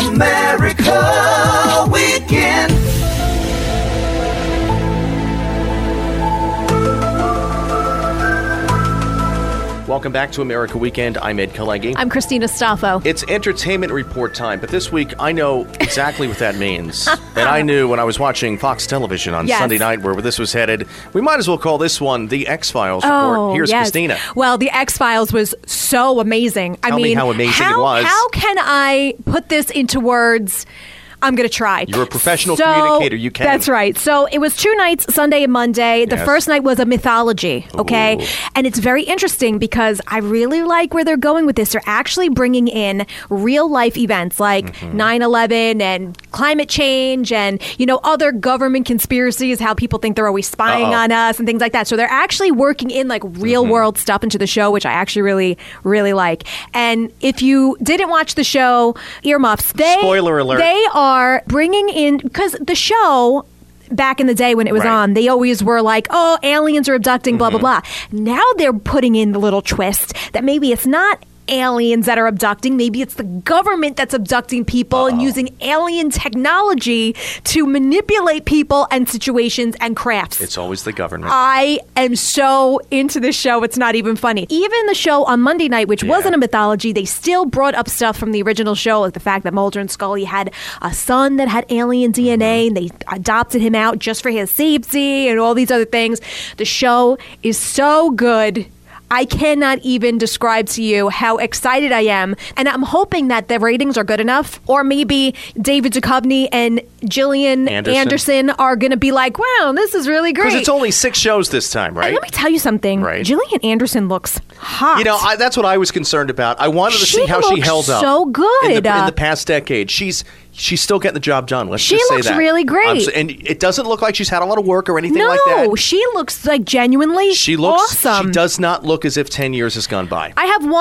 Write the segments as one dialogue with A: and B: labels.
A: America Weekend.
B: Welcome back to America Weekend. I'm Ed Kalegi.
C: I'm Christina Staffo.
B: It's entertainment report time, but this week I know exactly what that means. And I knew when I was watching Fox Television on Sunday night where this was headed. We might as well call this one the X-Files report. Here's Christina.
C: Well, the X-Files was so amazing.
B: Tell me how amazing it was.
C: How can I put this into words? I'm going to try.
B: You're a professional communicator. You can.
C: That's right. So it was 2 nights, Sunday and Monday. The first night was a mythology, okay? Ooh. And it's very interesting because I really like where they're going with this. They're actually bringing in real-life events like 9/11 and climate change and, other government conspiracies, how people think they're always spying on us and things like that. So they're actually working in, like, real-world stuff into the show, which I actually really, really like. And if you didn't watch the show, earmuffs.
B: Spoiler alert.
C: They are bringing in, because the show back in the day when it was on, they always were like, oh, aliens are abducting, blah, blah, blah. Now they're putting in the little twist that maybe it's not aliens that are abducting. Maybe it's the government that's abducting people and using alien technology to manipulate people and situations and crafts.
B: It's always the government.
C: I am so into this show. It's not even funny. Even the show on Monday night, which wasn't a mythology, they still brought up stuff from the original show, like the fact that Mulder and Scully had a son that had alien DNA and they adopted him out just for his safety and all these other things. The show is so good. I cannot even describe to you how excited I am. And I'm hoping that the ratings are good enough. Or maybe David Duchovny and Gillian Anderson are going to be like, wow, this is really great.
B: Because it's only 6 shows this time, right?
C: And let me tell you something.
B: Right.
C: Gillian Anderson looks hot.
B: That's what I was concerned about. I wanted to see how she held up.
C: So good.
B: In the past decade. She's still getting the job done. Let's just say that.
C: She looks really great.
B: And it doesn't look like she's had a lot of work or anything like that.
C: No, she looks like genuinely awesome.
B: She does not look as if 10 years has gone by.
C: I have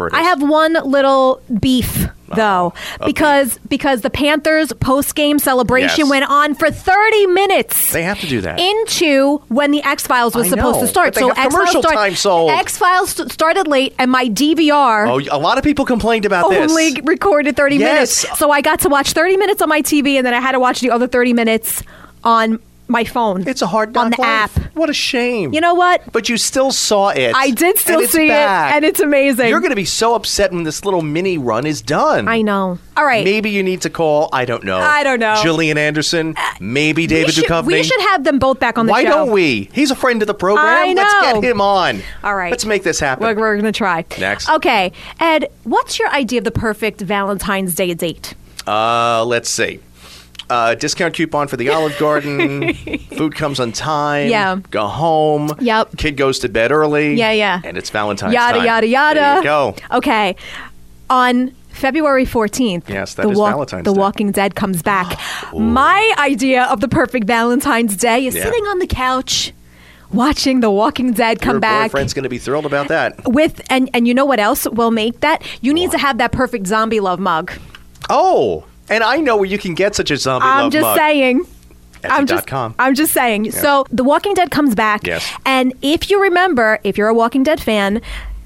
C: one little beef though, because the Panthers post-game celebration went on for 30 minutes.
B: They have to do that.
C: Into when the X-Files was supposed to start.
B: But they have commercial time sold.
C: X-Files started late, and my DVR
B: a lot of people complained about this.
C: Only recorded 30 minutes. So I got to watch 30 minutes on my TV, and then I had to watch the other 30 minutes on my phone.
B: It's a hard knock
C: on the
B: life.
C: app.
B: What a shame.
C: You know what?
B: But you still saw it.
C: I did still see
B: back.
C: it, and it's amazing.
B: You're going to be so upset when this little mini run is done.
C: I know. All right.
B: Maybe you need to call, I don't know. Gillian Anderson, maybe David Duchovny.
C: We should have them both back on the show.
B: Why don't we? He's a friend of the program.
C: I know.
B: Let's get him on.
C: All right.
B: Let's make this happen.
C: We're going to try.
B: Next.
C: Okay. Ed, what's your idea of the perfect Valentine's Day date?
B: Let's see. Discount coupon for the Olive Garden. Food comes on time.
C: Yeah.
B: Go home.
C: Yep.
B: Kid goes to bed early.
C: Yeah.
B: And it's Valentine's
C: time. Yada, yada.
B: There you go.
C: Okay. On February 14th,
B: yes, that is Valentine's Day.
C: The Walking Dead comes back. My idea of the perfect Valentine's Day is sitting on the couch, watching The Walking Dead come back.
B: Your boyfriend's going to be thrilled about that.
C: And you know what else will make that? You need to have that perfect zombie love mug.
B: Oh, and I know where you can get such a zombie love mug.
C: I'm just saying.
B: Etsy.com.
C: I'm just saying. Yeah. So The Walking Dead comes back.
B: Yes.
C: And if you remember, if you're a Walking Dead fan,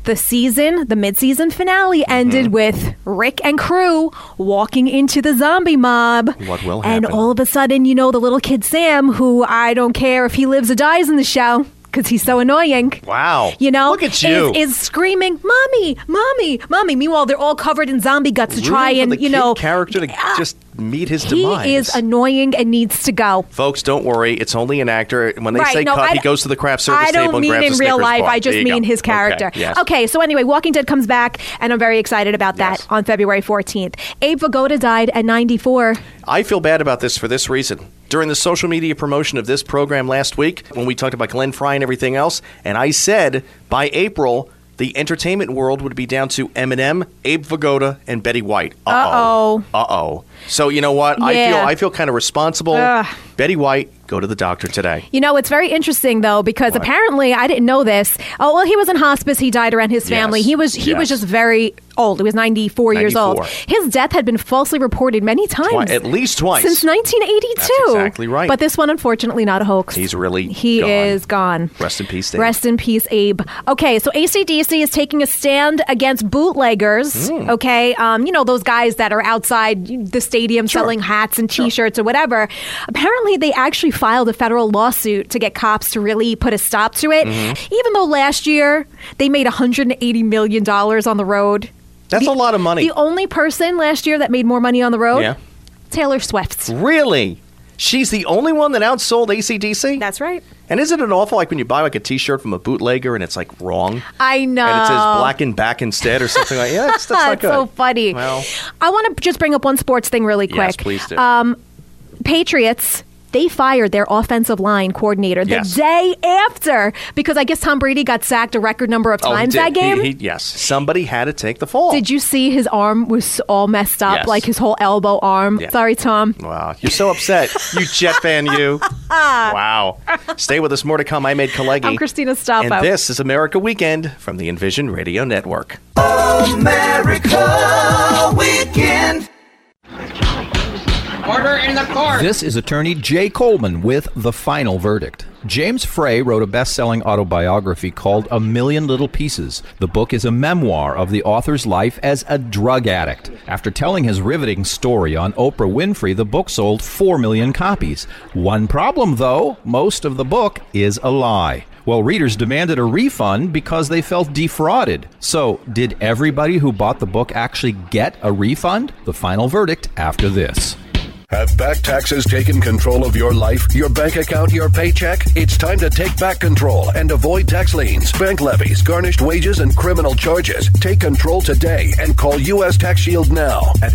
C: the mid-season finale ended with Rick and crew walking into the zombie mob.
B: What will happen?
C: And all of a sudden, the little kid Sam, who I don't care if he lives or dies in the show, because he's so annoying.
B: Wow. Look at you.
C: Is screaming, Mommy, Mommy, Mommy. Meanwhile, they're all covered in zombie guts to try and,
B: kid character to just meet his demise.
C: He is annoying and needs to go.
B: Folks, don't worry. It's only an actor. When they say cut, he goes to the craft service table and grabs a Snickers bar.
C: I don't mean in real life. I just mean his character.
B: Okay, yes.
C: Okay, so anyway, Walking Dead comes back, and I'm very excited about that on February 14th. Abe Vigoda died at 94.
B: I feel bad about this for this reason. During the social media promotion of this program last week, when we talked about Glenn Frey and everything else, and I said by April, the entertainment world would be down to Eminem, Abe Vigoda, and Betty White. Uh-oh. So you know what?
C: Yeah.
B: I feel kind of responsible Betty White, go to the doctor today.
C: You know, it's very interesting, though, because apparently, I didn't know this. Oh, well, he was in hospice. He died around his family.
B: Yes.
C: He was just very old. He was 94 years old. His death had been falsely reported many times.
B: At least twice.
C: Since 1982.
B: That's exactly right.
C: But this one, unfortunately, not a hoax.
B: He
C: gone. Is gone.
B: Rest in peace, Abe.
C: Rest in peace, Abe. Okay, so AC/DC is taking a stand against bootleggers. Okay, you know, those guys that are outside the stadium selling hats and T-shirts or whatever. Apparently, they actually filed a federal lawsuit to get cops to really put a stop to it. Even though last year they made $180 million on the road.
B: That's a lot of money.
C: The only person last year that made more money on the road, Taylor Swift.
B: Really? She's the only one that outsold AC/DC?
C: That's right.
B: And isn't it awful, like when you buy like a T-shirt from a bootlegger and it's like wrong?
C: I know.
B: And it says black and back instead or something like that. Yeah, that's not good.
C: So funny.
B: Well,
C: I want to just bring up one sports thing really quick.
B: Yes, please do.
C: Patriots, they fired their offensive line coordinator the day after because I guess Tom Brady got sacked a record number of times that game.
B: Yes. Somebody had to take the fall.
C: Did you see his arm was all messed up, like his whole elbow arm?
B: Yeah.
C: Sorry, Tom.
B: Wow. You're so upset. You Jet fan, you. Wow. Stay with us. More to come. I'm Ed Kalegi.
C: I'm Christina Stoppo.
B: And this is America Weekend from the Envision Radio Network.
A: America Weekend.
D: Order in the court.
E: This is attorney Jay Coleman with The Final Verdict. James Frey wrote a best-selling autobiography called A Million Little Pieces. The book is a memoir of the author's life as a drug addict. After telling his riveting story on Oprah Winfrey, the book sold 4 million copies. One problem, though, most of the book is a lie. Well, readers demanded a refund because they felt defrauded. So, did everybody who bought the book actually get a refund? The final verdict after this.
F: Have back taxes taken control of your life, your bank account, your paycheck? It's time to take back control and avoid tax liens, bank levies, garnished wages, and criminal charges. Take control today and call U.S. Tax Shield now at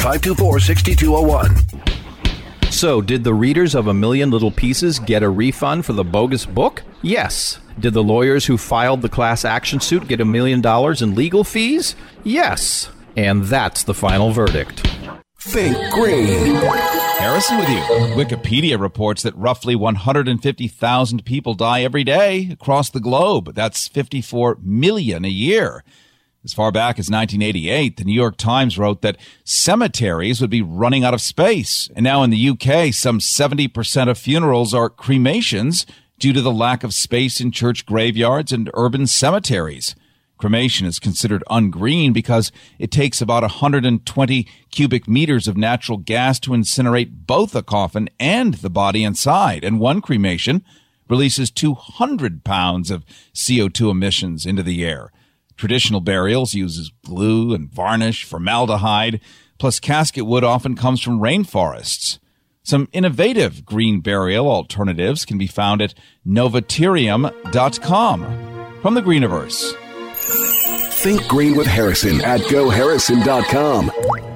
F: 800-524-6201.
E: So, did the readers of A Million Little Pieces get a refund for the bogus book? Yes. Did the lawyers who filed the class action suit get $1 million in legal fees? Yes. And that's the final verdict.
F: Think green.
G: Harrison with you. Wikipedia reports that roughly 150,000 people die every day across the globe. That's 54 million a year. As far back as 1988, the New York Times wrote that cemeteries would be running out of space. And now in the UK, some 70% of funerals are cremations due to the lack of space in church graveyards and urban cemeteries. Cremation is considered ungreen because it takes about 120 cubic meters of natural gas to incinerate both a coffin and the body inside. And one cremation releases 200 pounds of CO2 emissions into the air. Traditional burials uses glue and varnish, formaldehyde, plus casket wood often comes from rainforests. Some innovative green burial alternatives can be found at novatirium.com. From the Greeniverse.
F: Think green with Harrison at GoHarrison.com.